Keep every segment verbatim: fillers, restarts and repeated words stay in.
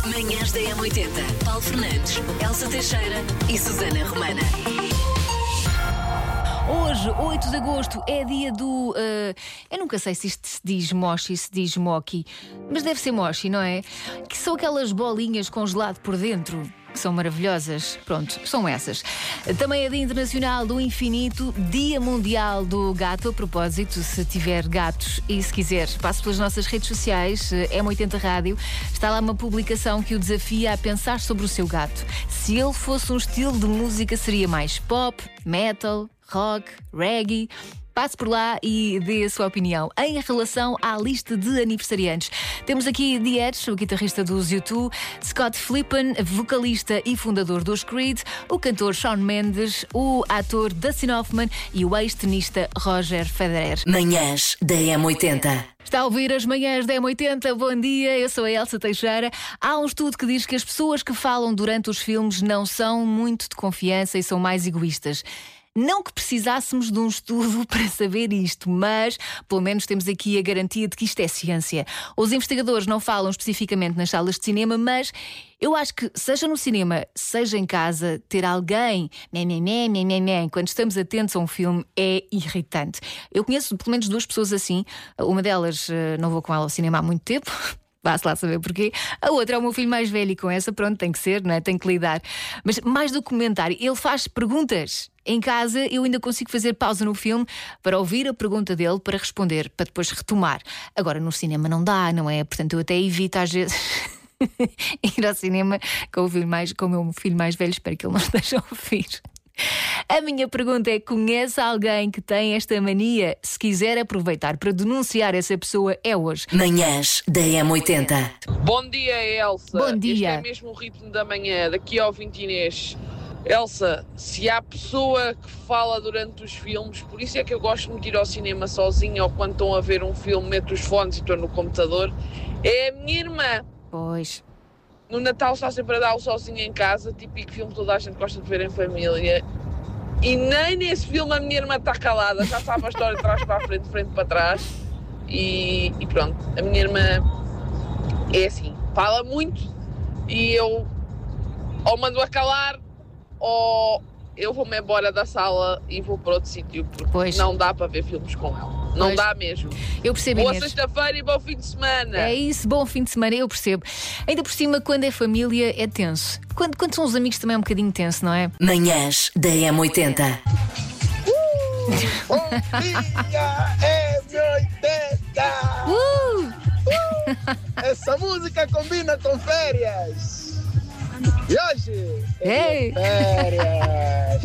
Manhãs da M oitenta. Paulo Fernandes, Elsa Teixeira e Susana Romana. Hoje, oito de agosto, é dia do... Uh, eu nunca sei se isto se diz mochi, se diz mochi, mas deve ser mochi, não é? Que são aquelas bolinhas com gelado por dentro, que são maravilhosas. Pronto, são essas. Também é Dia Internacional do Infinito, Dia Mundial do Gato. A propósito, se tiver gatos e se quiser, passe pelas nossas redes sociais, M oitenta Rádio. Está lá uma publicação que o desafia a pensar sobre o seu gato. Se ele fosse um estilo de música, seria mais pop, metal, rock, reggae? Passe por lá e dê a sua opinião. Em relação à lista de aniversariantes, temos aqui The Edge, o guitarrista dos U dois, Scott Flippen, vocalista e fundador dos Creed, o cantor Shawn Mendes, o ator Dustin Hoffman e o ex-tenista Roger Federer. Manhãs da M oitenta. Está a ouvir as manhãs da M oitenta, bom dia, eu sou a Elsa Teixeira. Há um estudo que diz que as pessoas que falam durante os filmes não são muito de confiança e são mais egoístas. Não que precisássemos de um estudo para saber isto, mas pelo menos temos aqui a garantia de que isto é ciência. Os investigadores não falam especificamente nas salas de cinema, mas eu acho que, seja no cinema, seja em casa, ter alguém mé, mé, mé, mé, mé, mé, quando estamos atentos a um filme é irritante. Eu conheço pelo menos duas pessoas assim. Uma delas, não vou com ela ao cinema há muito tempo. Vá-se lá saber porquê. A outra é o meu filho mais velho e com essa, pronto, tem que ser, não é? Tem que lidar. Mas mais do que comentário, ele faz perguntas. Em casa eu ainda consigo fazer pausa no filme para ouvir a pergunta dele, para responder, para depois retomar. Agora no cinema não dá, não é? Portanto eu até evito às vezes ir ao cinema com o, filho mais, com o meu filho mais velho. Espero que ele não esteja a ouvir. A minha pergunta é: conhece alguém que tem esta mania? Se quiser aproveitar para denunciar essa pessoa, é hoje. Manhãs da M oitenta. Bom dia, Elsa. Bom dia. Este é mesmo o ritmo da manhã, daqui ao vinte Inês. Elsa, se há pessoa que fala durante os filmes, por isso é que eu gosto muito de ir ao cinema sozinha, ou quando estão a ver um filme, meto os fones e estou no computador, é a minha irmã. Pois. No Natal está sempre a dar-o sozinha em casa, típico filme que toda a gente gosta de ver em família. E nem nesse filme a minha irmã está calada, já sabe a história de trás para a frente, de frente para trás. E, e pronto, a minha irmã é assim, fala muito e eu ou mando-a calar ou eu vou-me embora da sala e vou para outro sítio, porque pois. Não dá para ver filmes com ela. Não pois. dá mesmo. Eu percebo, Boa Inês. sexta-feira e bom fim de semana. É isso, bom fim de semana, eu percebo. Ainda por cima, quando é família, é tenso. Quando, quando são os amigos também é um bocadinho tenso, não é? Manhãs da M oitenta. Uh, bom dia, M oitenta! Uh! Uh, essa música combina com férias. E hoje Ei. férias.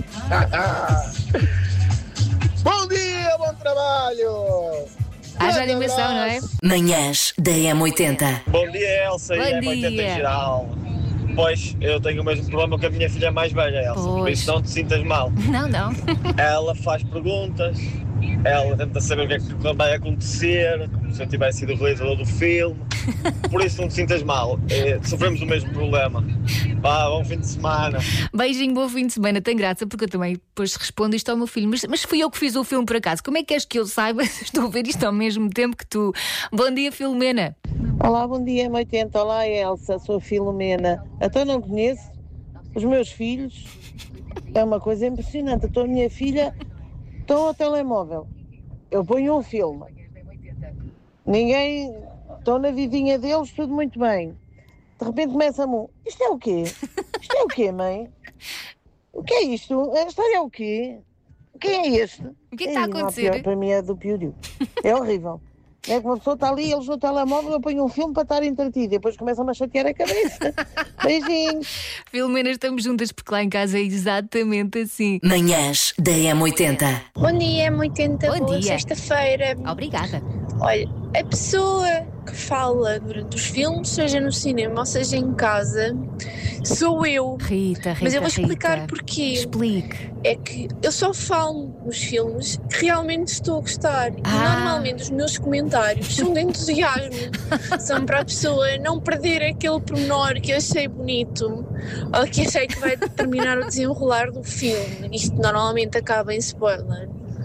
Bom dia, bom trabalho. Haja animação, não é? Manhãs da M oitenta. Bom dia, Elsa, Bom e M oitenta dia. em geral. Pois, eu tenho o mesmo problema que a minha filha mais velha, Elsa, por Pois. isso não te sintas mal. Não, não. Ela faz perguntas, ela tenta saber o que é que vai acontecer, como se eu tivesse sido o realizador do filme, por isso não te sintas mal, é, sofremos o mesmo problema. Vá, bom fim de semana. Beijinho, bom fim de semana. Tem graça porque eu também depois respondo isto ao meu filho. Mas, mas fui eu que fiz o filme por acaso. Como é que queres que eu saiba? Estou a ver isto ao mesmo tempo que tu. Bom dia, Filomena. Olá, bom dia, M oitenta. Olá, Elsa, sou a Filomena. Até não conheço os meus filhos. É uma coisa impressionante. Então a minha filha estão ao telemóvel. Eu ponho um filme. Ninguém... Estão na vidinha deles, tudo muito bem. De repente começa-me um... Isto é o quê? Isto é o quê, mãe? O que é isto? A história é o quê? Quem é este? O que é que está a Ei, não, acontecer? pior, para mim é do pior. É horrível. É que uma pessoa está ali, eles no telemóvel, eu ponho um filme para estar entretido. Depois começam-me a chatear a cabeça. Beijinhos. Filomena, estamos juntas porque lá em casa é exatamente assim. Manhãs da M oitenta. Bom dia, M oitenta. Bom Boa dia. sexta-feira. Obrigada. Olha, a pessoa que fala durante os filmes, seja no cinema ou seja em casa, sou eu. Rita, Rita, Mas eu vou explicar Rita. porquê. Explique. É que eu só falo nos filmes que realmente estou a gostar. E Ah. normalmente os meus comentários são de entusiasmo. São para a pessoa não perder aquele pormenor que achei bonito ou que achei que vai determinar o desenrolar do filme. Isto normalmente acaba em spoiler.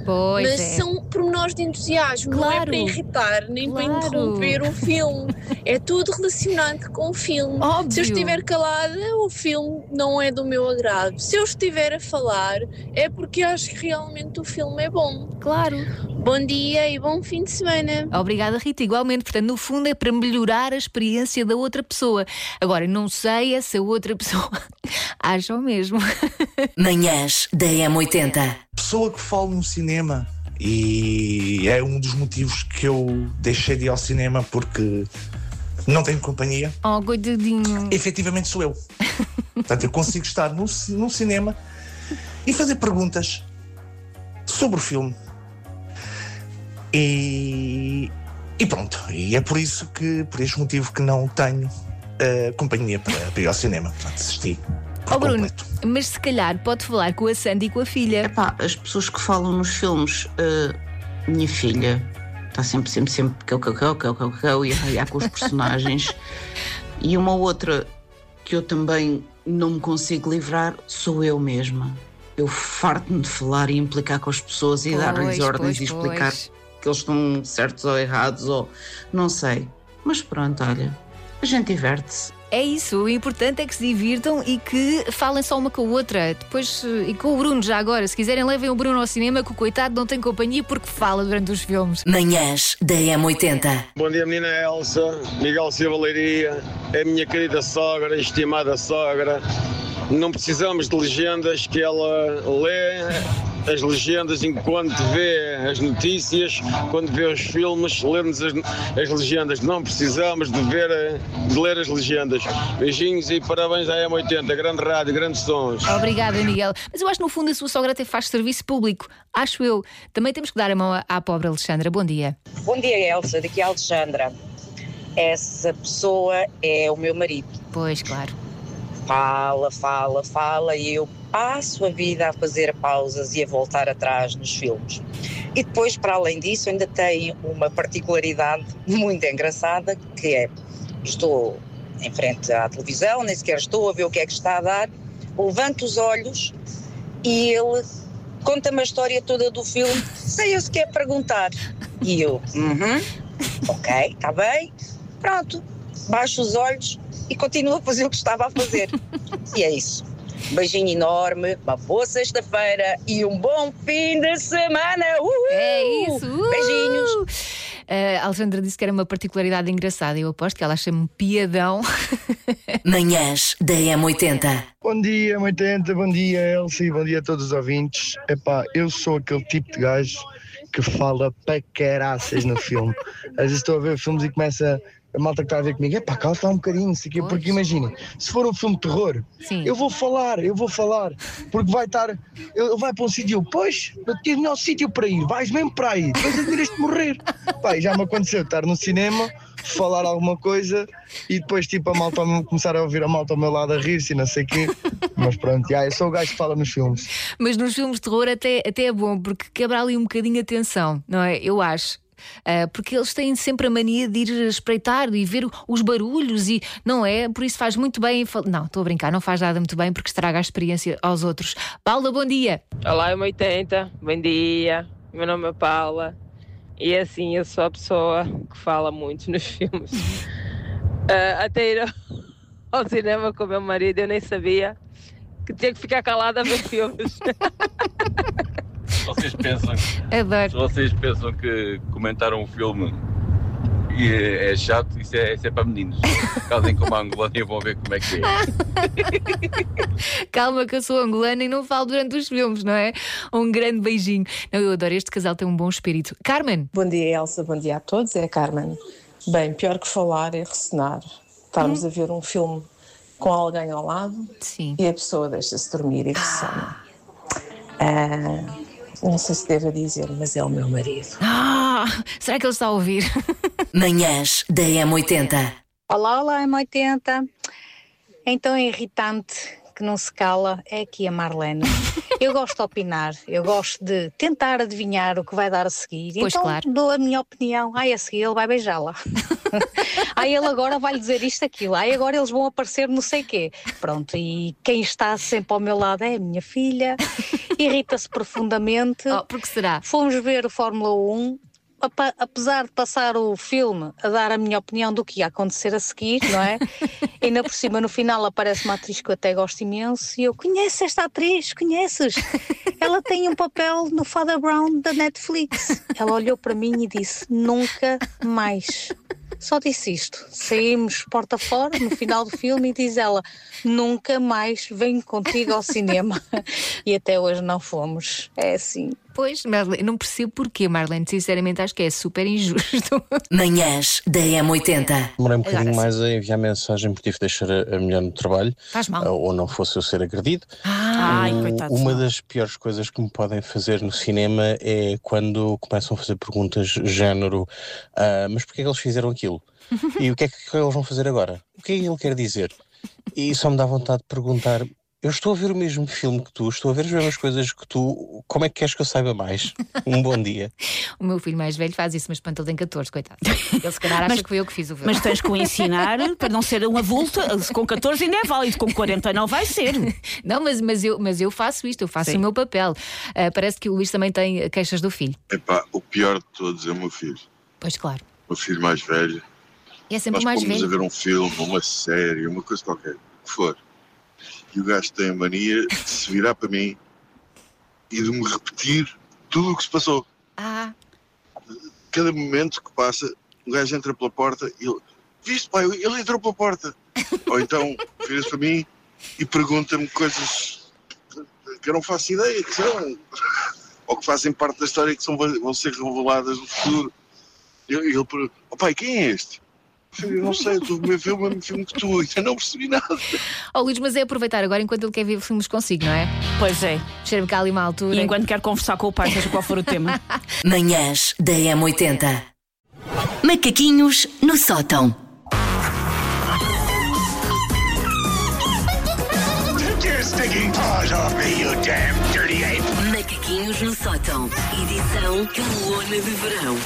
Pois mas é. são pormenores de entusiasmo, não é Claro. para irritar nem Claro. para interromper o filme. É tudo relacionado com o filme. Óbvio. Se eu estiver calada, o filme não é do meu agrado. Se eu estiver a falar, é porque acho que realmente o filme é bom. Claro. Bom dia e bom fim de semana. Obrigada, Rita. Igualmente, portanto, no fundo é para melhorar a experiência da outra pessoa. Agora, não sei se a outra pessoa acha o mesmo. Manhãs da M oitenta. Pessoa que falo no cinema, e é um dos motivos que eu deixei de ir ao cinema, porque não tenho companhia. Oh, coitadinho. Efetivamente sou eu. Portanto, eu consigo estar no, no cinema e fazer perguntas sobre o filme. E, e pronto, e é por isso que, por este motivo, que não tenho uh, companhia para, para ir ao cinema. Portanto, assisti. Oh, Bruno, mas se calhar pode falar com a Sandy e com a filha. Epá, as pessoas que falam nos filmes, uh, minha filha está sempre, sempre, sempre cau, cau, cau, cau, cau, cau, e a raiar com os personagens. E uma outra que eu também não me consigo livrar sou eu mesma. Eu farto-me de falar e implicar com as pessoas e Pois, dar-lhes ordens pois, e explicar pois. que eles estão certos ou errados, ou não sei. Mas pronto, olha, a gente diverte-se. É isso, o importante é que se divirtam e que falem só uma com a outra. Depois, e com o Bruno já agora, se quiserem levem o Bruno ao cinema, que o coitado não tem companhia porque fala durante os filmes. Manhãs da M oitenta. Bom dia, menina Elsa, Miguel Silva Leiria, é a minha querida sogra, estimada sogra. Não precisamos de legendas, que ela lê as legendas enquanto vê as notícias, quando vê os filmes, lê-nos as, as legendas. Não precisamos de, ver, de ler as legendas. Beijinhos e parabéns à M oitenta, grande rádio, grandes sons. Obrigada, Miguel. Mas eu acho que no fundo a sua sogra até faz serviço público. Acho eu. Também temos que dar a mão à, à pobre Alexandra. Bom dia. Bom dia, Elsa, daqui é a Alexandra. Essa pessoa é o meu marido. Pois, claro. Fala, fala, fala e eu passo a vida a fazer pausas e a voltar atrás nos filmes. E depois, para além disso, ainda tem uma particularidade muito engraçada, que é, estou em frente à televisão, nem sequer estou a ver o que é que está a dar, levanto os olhos e ele conta-me a história toda do filme, sem eu sequer perguntar. E eu, uhum, ok, está bem, pronto, baixo os olhos e continuo a fazer o que estava a fazer. E é isso. Um beijinho enorme, uma boa sexta-feira e um bom fim de semana. Uhul! É isso. Uhul! Beijinhos. A Alexandra disse que era uma particularidade engraçada. Eu aposto que ela acha-me piadão. Manhãs da M oitenta. Bom dia, M oitenta, bom dia, Elsie, bom dia a todos os ouvintes. Epá, eu sou aquele tipo de gajo que fala para caraças no filme. Às vezes estou a ver filmes e começa... A malta que está a ver comigo, é pá, cala está um bocadinho, não sei o quê, porque imaginem, se for um filme de terror, Sim. eu vou falar, eu vou falar, porque vai estar, ele vai para um sítio, pois, não tens nenhum sítio para ir, vais mesmo para aí, depois admiras de morrer. Pá, e já me aconteceu estar no cinema, falar alguma coisa e depois tipo a malta, começar a ouvir a malta ao meu lado a rir-se e não sei o quê, mas pronto, já, eu sou o gajo que fala nos filmes. Mas nos filmes de terror até, até é bom, porque quebra ali um bocadinho a tensão, não é? Eu acho. Uh, porque eles têm sempre a mania de ir espreitar e ver os barulhos e não é, por isso faz muito bem. Não, estou a brincar, não faz nada muito bem porque estraga a experiência aos outros. Paula, bom dia. Olá, M oitenta, bom dia, meu nome é Paula e assim, eu sou a pessoa que fala muito nos filmes. Uh, até ir ao cinema com o meu marido eu nem sabia que tinha que ficar calada a ver filmes. Vocês pensam, Adoro. Se vocês pensam que comentaram um filme e é, é chato, isso é, isso é para meninos. Casem com uma angolana e vão ver como é que é. Calma que eu sou angolana e não falo durante os filmes, não é? Um grande beijinho. Não, eu adoro, este casal tem um bom espírito. Carmen. Bom dia, Elsa, bom dia a todos, é a Carmen. Bem, pior que falar é ressonar. Estarmos hum. a ver um filme com alguém ao lado Sim. e a pessoa deixa-se dormir e ressona. Ah... Não sei se devo dizer, mas é o meu marido. Ah, será que ele está a ouvir? Manhãs da M oitenta. Olá, olá, M oitenta. Então é irritante que não se cala é aqui a Marlene. Eu gosto de opinar, eu gosto de tentar adivinhar o que vai dar a seguir. Pois, então claro. dou a minha opinião. Ai, a seguir ele vai beijá-la. Ai, ele agora vai lhe dizer isto, aquilo. Ai, agora eles vão aparecer não sei quê. Pronto, e quem está sempre ao meu lado é a minha filha. Irrita-se profundamente. Oh, porque será? Fomos ver o Fórmula um. Apesar de passar o filme a dar a minha opinião do que ia acontecer a seguir, não é? E ainda por cima, no final, aparece uma atriz que eu até gosto imenso e eu, conheço esta atriz, conheces? Ela tem um papel no Father Brown da Netflix. Ela olhou para mim e disse, nunca mais. Só disse isto. Saímos porta fora no final do filme e diz ela, nunca mais venho contigo ao cinema. E até hoje não fomos. É assim. Pois, Marlene, não percebo porquê, Marlene. Sinceramente, acho que é super injusto. Manhãs da M oitenta. Demorei um bocadinho Agora mais a enviar mensagem porque tive de deixar a, a mulher no trabalho. Faz mal. Ou não fosse eu ser agredido. Ah, Ai, Um, coitado. Uma das piores coisas que me podem fazer no cinema é quando começam a fazer perguntas género ah, mas porquê é que eles fizeram aquilo? E o que é que eles vão fazer agora? O que é que ele quer dizer? E só me dá vontade de perguntar, eu estou a ver o mesmo filme que tu, estou a ver as mesmas coisas que tu, como é que queres que eu saiba mais? Um bom dia. O meu filho mais velho faz isso, mas pronto, ele tem catorze, coitado. Ele se calhar acha Mas- que foi eu que fiz o filme. Mas tens que o ensinar para não ser um avulto. Com catorze ainda é válido, com quarenta não vai ser. Não, mas, mas, eu, mas eu faço isto, eu faço Sim. o meu papel. Ah, parece que o Luís também tem queixas do filho. Epá, o pior de todos é o meu filho. Pois claro. O meu filho mais velho. E é sempre Nós o mais fomos velho. a ver um filme, uma série, uma coisa qualquer, o que for. E o gajo tem a mania de se virar para mim e de me repetir tudo o que se passou. Ah, Cada momento que passa, o gajo entra pela porta e ele... Viste, pai, ele entrou pela porta. Ou então, vira-se para mim e pergunta-me coisas que eu não faço ideia que são. Ou que fazem parte da história que são, vão ser reveladas no futuro. E ele, ele pergunta, oh pai, quem é este? Eu não sei, eu estou a ver o mesmo filme que tu, ainda não percebi nada. oh, Luís, mas é aproveitar agora enquanto ele quer ver filmes consigo, não é? Pois é. Cheira-me cá ali uma altura. E enquanto quer conversar com o pai, seja qual for o tema. Manhãs da M oitenta. Macaquinhos no sótão. Macaquinhos no sótão. Edição Calona de Verão.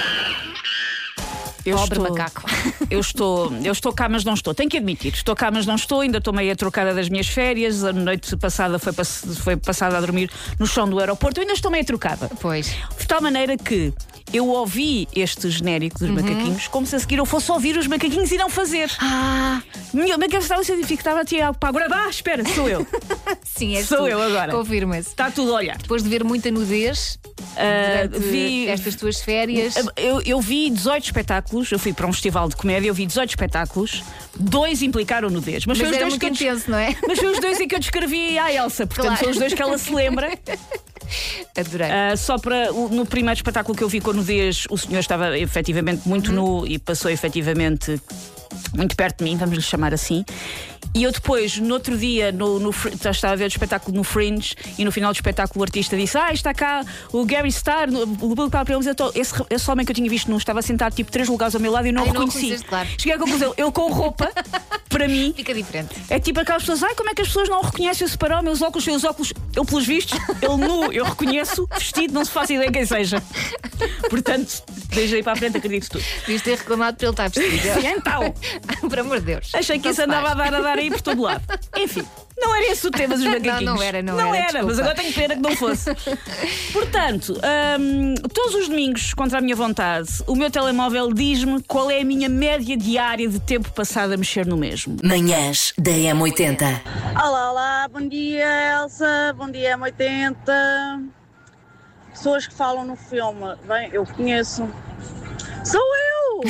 Eu Pobre estou, macaco. Eu estou, eu estou cá, mas não estou. Tenho que admitir, estou cá, mas não estou. Ainda estou meio trocada das minhas férias. A noite passada foi, pass- foi passada a dormir no chão do aeroporto. Eu ainda estou meio trocada. Pois. De tal maneira que eu ouvi este genérico dos macaquinhos como se a seguir eu fosse ouvir os macaquinhos e não fazer. Ah, Minha, minha cabeça estava científica, estava a tirar para agora. Ah, espera, sou eu. sim, és Sou tu. eu agora. Confirma-se. Está tudo a olhar. Depois de ver muita nudez Ah, durante vi- estas tuas férias. Eu, eu vi dezoito espetáculos, eu fui para um festival de comédia, eu vi dezoito espetáculos, dois implicaram nudez. Mas, Mas foi os era dois muito que eu des- intenso, não é? Mas foi os dois em que eu descrevi à Elsa, portanto Claro. são os dois que ela se lembra. Adorei. Ah, só para o- no primeiro espetáculo que eu vi com nudez, o senhor estava efetivamente muito nu e passou efetivamente muito perto de mim, vamos lhe chamar assim. E eu depois, no outro dia, no, no, Fr- já estava a ver o espetáculo no Fringe e no final do espetáculo o artista disse: Ah, está cá o Gary Starr, no- o público para ele, eu tô- esse, esse homem que eu tinha visto não estava sentado tipo três lugares ao meu lado e eu não Ai, o não o reconheci. reconheceste, claro. Cheguei à conclusão, eu com roupa, para mim, Fica diferente. é tipo aquelas pessoas, ai, como é que as pessoas não o reconhecem? Eu separar meus óculos, os óculos, eu pelos vistos, ele nu, eu reconheço, vestido, não se faz ideia quem seja. Portanto, desde aí para a frente acredito tudo. Devias ter reclamado por ele estar vestido. E então? Por amor de Deus. Achei que Não isso se andava a faz. dar a dar aí por todo lado. Enfim, não era esse o tema dos macaquinhos. Não, não era, não Não era, era, mas desculpa. agora tenho pena que não fosse. Portanto, hum, todos os domingos, contra a minha vontade, o meu telemóvel diz-me qual é a minha média diária de tempo passado a mexer no mesmo. Manhãs da M oitenta. Olá, olá, bom dia Elsa, bom dia M oitenta. Pessoas que falam no filme, bem, eu conheço. Sou eu!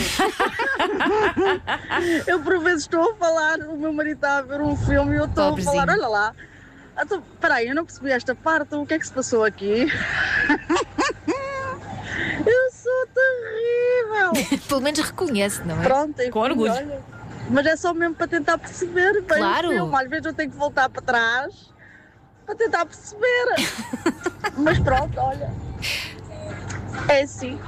Eu por vezes estou a falar, o meu marido está a ver um filme e eu estou a Pobrezinho. falar, olha lá. Então, espera aí, eu não percebi esta parte, o que é que se passou aqui? Eu sou terrível! Pelo menos reconhece, não é? Pronto, enfim, Com orgulho. olha. Mas é só mesmo para tentar perceber bem Claro. o filme. Às vezes eu tenho que voltar para trás para tentar perceber. Mas pronto, olha. É assim.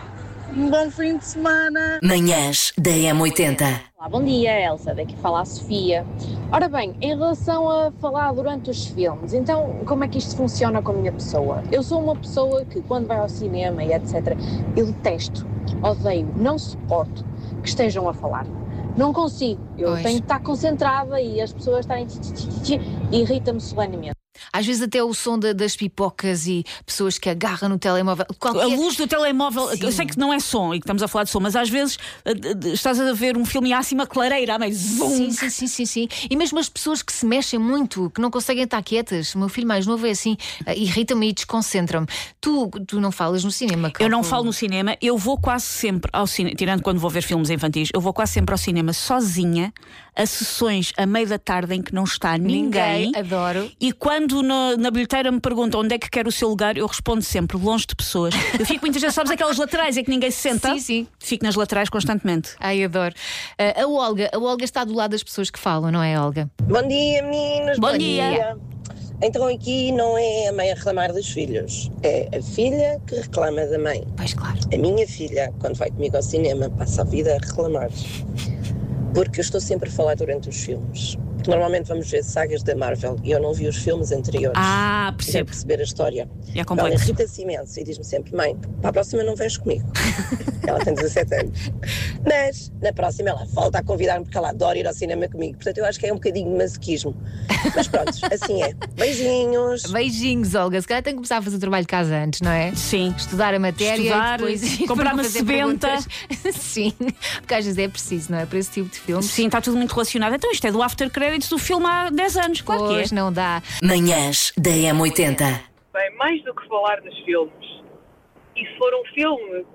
Um bom fim de semana. Manhãs da M oitenta. Olá, bom dia, Elsa. Daqui fala a Sofia. Ora bem, em relação a falar durante os filmes, então como é que isto funciona com a minha pessoa? Eu sou uma pessoa que quando vai ao cinema e etcétera, eu detesto, odeio, não suporto que estejam a falar. Não consigo. Eu Pois. tenho que estar concentrada e as pessoas estarem... irrita-me solenemente. Às vezes até o som da- das pipocas e pessoas que agarram no telemóvel. Qualquer... A luz do telemóvel, Sim. eu sei que não é som e que estamos a falar de som, mas às vezes uh, d- d- estás a ver um filme e há assim uma clareira, meio zoom. Sim, sim, sim, sim, sim. E mesmo as pessoas que se mexem muito, que não conseguem estar quietas. O meu filho mais novo é assim, eh, irrita-me e desconcentra-me. Tu, tu não falas no cinema? Eu não calculo. falo no cinema, eu vou quase sempre ao cinema, tirando quando vou ver filmes infantis, eu vou quase sempre ao cinema sozinha, a sessões a meio da tarde em que não está ninguém. Ninguém, adoro. E quando na, na bilheteira me perguntam onde é que quero o seu lugar, eu respondo sempre longe de pessoas. Eu fico muitas vezes, sabes, aquelas laterais em que ninguém se senta? Sim, sim. Fico nas laterais constantemente. Ai, adoro. Eh, a Olga, a Olga está do lado das pessoas que falam, não é, Olga? Bom dia, meninos. Bom dia. Então aqui não é a mãe a reclamar dos filhos, é a filha que reclama da mãe. Pois claro. A minha filha, quando vai comigo ao cinema, passa a vida a reclamar. Porque eu estou sempre a falar durante os filmes. Porque normalmente vamos ver sagas da Marvel e eu não vi os filmes anteriores. Ah, Quero percebo. perceber a história. É Ela complexo. irrita-se imenso e diz-me sempre: mãe, para a próxima não vens comigo. Ela tem dezassete anos. Mas na próxima ela volta a convidar-me porque ela adora ir ao cinema comigo. Portanto, eu acho que é um bocadinho de masoquismo. Mas pronto, assim é. Beijinhos. Beijinhos, Olga. Se calhar tem que começar a fazer o trabalho de casa antes, não é? Sim. Estudar a matéria Estudar, e depois ir comprar para uma fazer sebenta. perguntas. Sim, porque às vezes é preciso, não é? Para esse tipo de filmes. Sim, está tudo muito relacionado. Então isto é do after credits do filme há dez anos, claro Pois que é. não dá. Manhãs da M oitenta. Bem, mais do que falar nos filmes, e se for um filme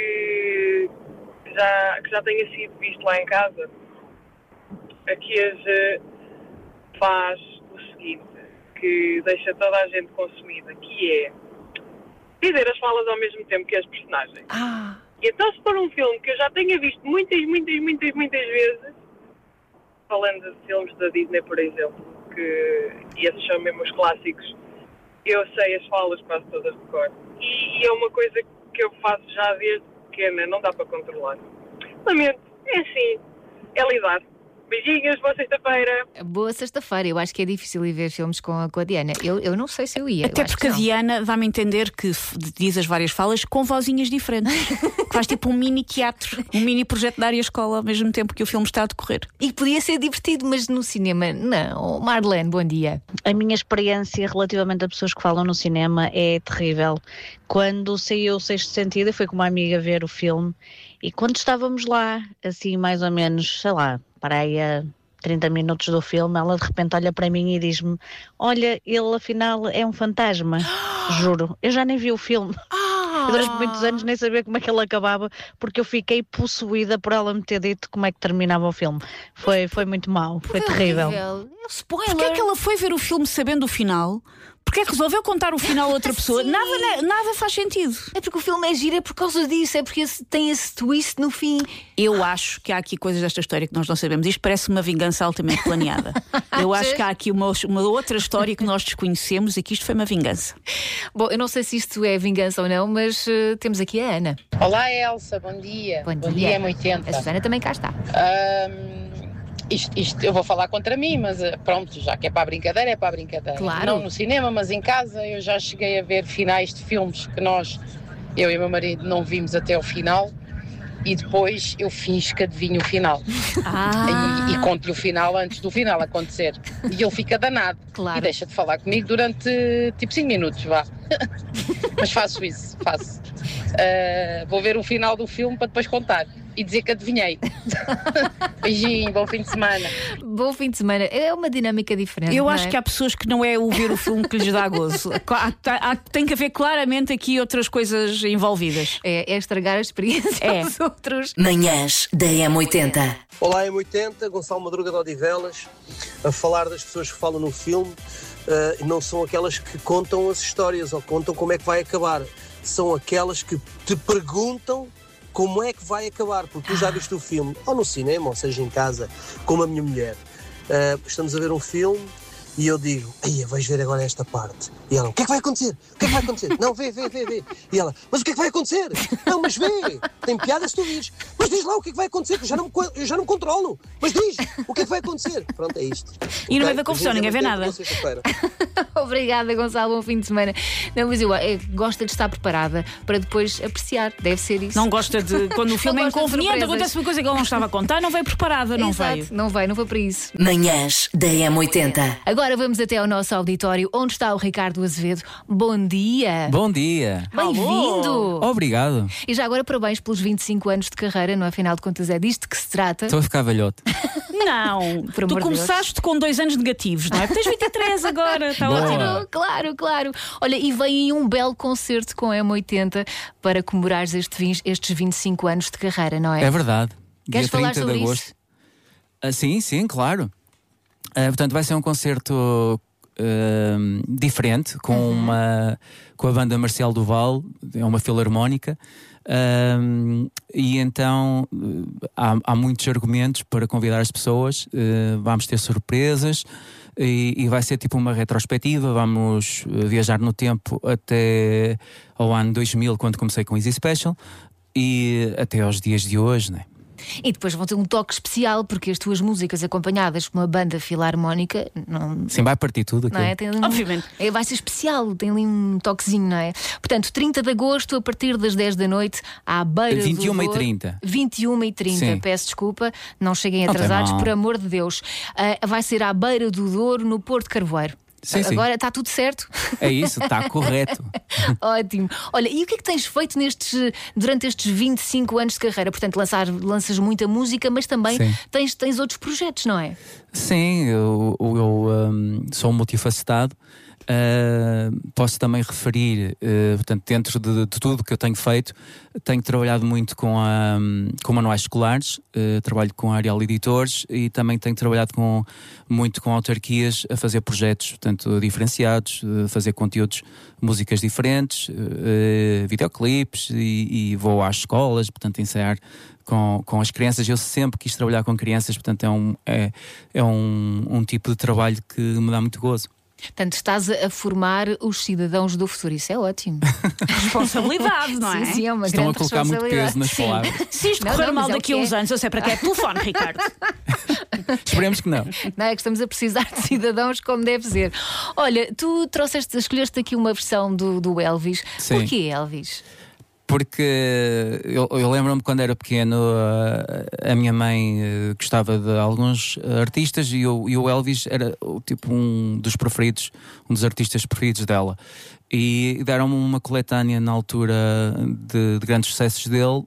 que já, que já tenha sido visto lá em casa, a Queijo faz o seguinte, que deixa toda a gente consumida, que é dizer as falas ao mesmo tempo que as personagens. Ah. E então se for um filme que eu já tenha visto muitas, muitas, muitas, muitas vezes, falando de filmes da Disney, por exemplo, que e esses são mesmo os clássicos, eu sei as falas quase todas de cor. E, e é uma coisa que eu faço já desde pequena, não dá para controlar. Lamento, é assim, é lidar. Beijinhos, boa sexta-feira. Boa sexta-feira. Eu acho que é difícil ir ver filmes com a, com a Diana. Eu, eu não sei se eu ia. Até eu acho porque que a não. Diana dá-me a entender que f- diz as várias falas com vozinhas diferentes. Que faz tipo um mini teatro, um mini projeto da área escola ao mesmo tempo que o filme está a decorrer. E podia ser divertido, mas no cinema, não. Marlene, bom dia. A minha experiência relativamente a pessoas que falam no cinema é terrível. Quando saiu o Sexto Sentido, eu fui com uma amiga ver o filme e quando estávamos lá, assim mais ou menos, sei lá, para aí a trinta minutos do filme, ela de repente olha para mim e diz-me: olha, ele afinal é um fantasma. Juro, eu já nem vi o filme. Eu durante muitos anos nem sabia como é que ele acabava, porque eu fiquei possuída por ela me ter dito como é que terminava o filme. Foi, foi muito mau, foi terrível. Spoiler. Porquê é que ela foi ver o filme sabendo o final? Porquê é que resolveu contar o final a outra pessoa? Sim. Nada, nada faz sentido. É porque o filme é giro, é por causa disso, é porque esse- tem esse twist no fim. Eu acho que há aqui coisas desta história que nós não sabemos. Isto parece uma vingança altamente planeada. Eu acho que há aqui uma, uma outra história que nós desconhecemos e que isto foi uma vingança. Bom, eu não sei se isto é vingança ou não, mas eh, temos aqui a Ana. Olá Elsa, bom dia. Bom dia. dia, M oitenta. A Susana também cá está. Ahm, isto, isto eu vou falar contra mim, mas eh, pronto, já que é para a brincadeira, é para a brincadeira. Claro. Não no cinema, mas em casa eu já cheguei a ver finais de filmes que nós, eu e o meu marido, não vimos até ao final e depois eu finjo que adivinho o final. Ah. E, e conto-lhe o final antes do final acontecer. E ele fica danado. Claro. E deixa de falar comigo durante tipo cinco minutos, vá. Mas faço isso, faço. Uh, vou ver o final do filme para depois contar e dizer que adivinhei. Beijinho, bom fim de semana. Bom fim de semana. É uma dinâmica diferente. Eu não acho é? que há pessoas que não é o ver o filme que lhes dá gozo. Há- há- tem que haver claramente aqui outras coisas envolvidas. É, é estragar a experiência É. aos outros. Manhãs da M oitenta. Olá, M oitenta, Gonçalo Madruga de Odivelas, a falar das pessoas que falam no filme, uh, não são aquelas que contam as histórias ou contam como é que vai acabar, são aquelas que te perguntam como é que vai acabar, porque tu já viste o filme, ou no cinema, ou seja em casa, como a minha mulher. Uh, estamos a ver um filme e eu digo: ai, vais ver agora esta parte. E ela: o que é que vai acontecer? O que é que que é que vai acontecer? Não, vê, vê, vê, vê. E ela, mas o que é que vai acontecer? Não, mas vê. Tem piada se tu dizes. Mas diz lá o que é que vai acontecer, que eu já não me, eu já não me controlo. Mas diz, o que é que vai acontecer? Pronto, é isto. E no meio da confusão, ninguém vê nada. Obrigada, Gonçalo, bom fim de semana. Não, mas eu, eu gosto de estar preparada para depois apreciar, deve ser isso. Não gosta de, quando o filme é inconveniente, acontece uma coisa que ela não estava a contar, não veio preparada, não Exato, veio. Não veio, não foi para isso. Manhãs da M oitenta. Agora vamos até ao nosso auditório, onde está o Ricardo Azevedo. Bom dia. Bom dia. Bem-vindo. Obrigado. E já agora parabéns pelos vinte e cinco anos de carreira, no afinal de contas é disto que se trata. Estou a ficar velhote. Não, tu começaste com dois anos negativos, não é? Tens vinte e três agora, está ótimo. Claro, claro, claro. Olha, e vem aí um belo concerto com a M oitenta para comemorares este, estes vinte e cinco anos de carreira, não é? É verdade. Queres Dia falar trinta sobre de agosto. isso? Ah, sim, sim, claro. Ah, portanto, vai ser um concerto uh, diferente com, uhum. uma, com a banda Marcial Duval, é uma filarmónica. Uh, e então uh, há, há muitos argumentos para convidar as pessoas. Uh, vamos ter surpresas e, e vai ser tipo uma retrospectiva. Vamos uh, viajar no tempo até ao ano dois mil, quando comecei com Easy Special, e até aos dias de hoje, né? E depois vão ter um toque especial, porque as tuas músicas acompanhadas com uma banda filarmónica não... Sim, vai partir tudo não é? Tem um... Obviamente é, vai ser especial, tem ali um toquezinho, não é? Portanto, trinta de agosto, a partir das dez da noite, à beira vinte e uma do e trinta. vinte e uma e trinta, Sim. Peço desculpa, não cheguem atrasados, por amor de Deus. Uh, vai ser à beira do Douro, no Porto Carvoeiro. Sim, Agora sim. está tudo certo? É isso, está correto. Ótimo. Olha, e o que é que tens feito nestes, durante estes vinte e cinco anos de carreira? Portanto, lançar, lanças muita música, mas também tens, tens outros projetos, não é? Sim, eu, eu um, sou um multifacetado. Uh, posso também referir, uh, portanto, dentro de, de tudo que eu tenho feito, tenho trabalhado muito com, a, com manuais escolares, uh, trabalho com a Arial Editores e também tenho trabalhado com, muito com autarquias a fazer projetos, portanto, diferenciados, uh, fazer conteúdos, músicas diferentes, uh, videoclipes e, e vou às escolas, portanto, ensaiar Com, com as crianças. Eu sempre quis trabalhar com crianças, portanto é um, é, é um, um tipo de trabalho que me dá muito gozo. Portanto, estás a formar os cidadãos do futuro, isso é ótimo. Responsabilidade, não é? Sim, sim, é uma Estão grande a colocar muito peso nas sim. palavras. Se isto não, correr não, mal é daqui a uns é. anos, eu sei para que é telefone, Ricardo. Esperemos que não. Não é que estamos a precisar de cidadãos como deve ser. Olha, tu trouxeste, escolheste aqui uma versão do, do Elvis. Sim. Porquê Elvis? Porque eu, eu lembro-me quando era pequeno, a, a minha mãe uh, gostava de alguns artistas e, eu, e o Elvis era tipo um dos preferidos, um dos artistas preferidos dela. E deram-me uma coletânea na altura de, de grandes sucessos dele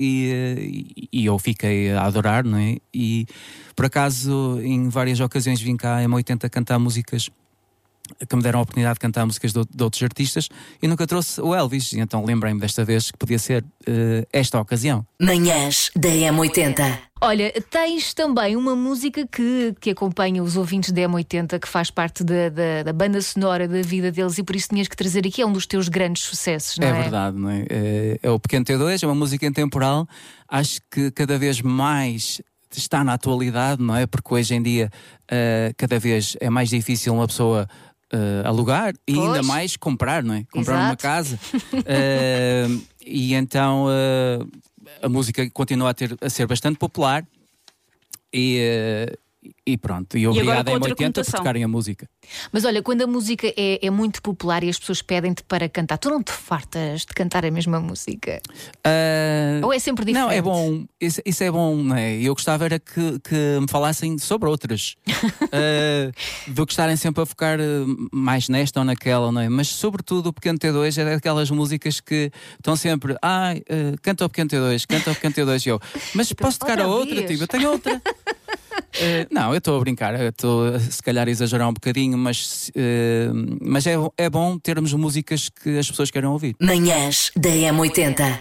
e, e eu fiquei a adorar, não é? E por acaso, em várias ocasiões vim cá em oitenta cantar músicas que me deram a oportunidade de cantar músicas de, de outros artistas e nunca trouxe o Elvis, e então lembrei-me desta vez que podia ser uh, esta ocasião. Manhãs da M oitenta. Olha, tens também uma música que, que acompanha os ouvintes da M oitenta, que faz parte da, da, da banda sonora da vida deles, e por isso tinhas que trazer aqui, é um dos teus grandes sucessos, não é? É verdade, não é? É, é o Pequeno T dois, é uma música intemporal, acho que cada vez mais está na atualidade, não é? Porque hoje em dia uh, cada vez é mais difícil uma pessoa Uh, alugar pois. E ainda mais comprar, não é? Comprar Exato. Uma casa. uh, e então uh, a música continua a, ter, a ser bastante popular e, uh, e pronto. E obrigado a M oitenta por tocarem a música. Mas olha, quando a música é, é muito popular e as pessoas pedem-te para cantar, tu não te fartas de cantar a mesma música? Uh, Ou é sempre diferente? Não, é bom, isso, isso é bom, não é? Eu gostava era que, que me falassem sobre outras uh, do que estarem sempre a focar mais nesta ou naquela, não é? Mas sobretudo o Pequeno T dois é daquelas músicas que estão sempre, ah, uh, canta o Pequeno T dois, canta o Pequeno T dois, e eu, mas posso tocar a outra? Tipo, eu tenho outra. Uh, não, eu estou a brincar, estou se calhar a exagerar um bocadinho, mas, uh, mas é, é bom termos músicas que as pessoas queiram ouvir. Manhãs da M oitenta.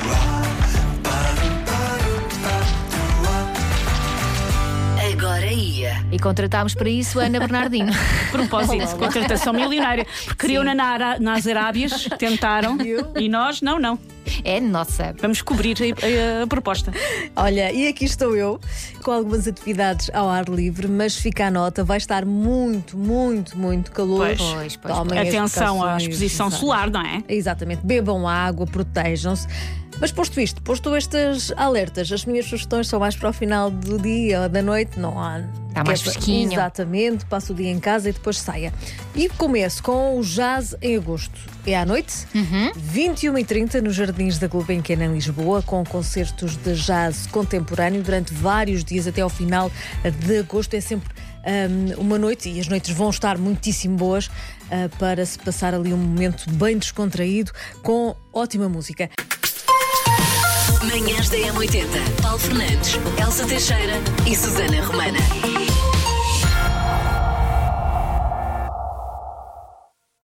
Agora isso. dia. E contratámos para isso a Ana Bernardino. Propósito, contratação milionária. Porque queriam na, na, nas Arábias, tentaram, e nós, não, não. É nossa. Vamos cobrir a, a, a proposta. Olha, e aqui estou eu, com algumas atividades ao ar livre, mas fica a nota, vai estar muito, muito, muito calor. Pois, pois, pois. Atenção à exposição exato. solar, não é? Exatamente, bebam água, protejam-se. Mas posto isto, posto estes alertas, as minhas sugestões são mais para o final do dia ou da noite, não há. Está mais fresquinho. Exatamente, passo o dia em casa e depois saia. E começo com o Jazz em agosto. É à noite, uhum. vinte e uma e trinta nos Jardins da Gulbenkian em Lisboa, com concertos de jazz contemporâneo durante vários dias até ao final de agosto. É sempre um, uma noite, e as noites vão estar muitíssimo boas uh, para se passar ali um momento bem descontraído com ótima música. Manhãs da M oitenta. Paulo Fernandes, Elsa Teixeira e Susana Romana.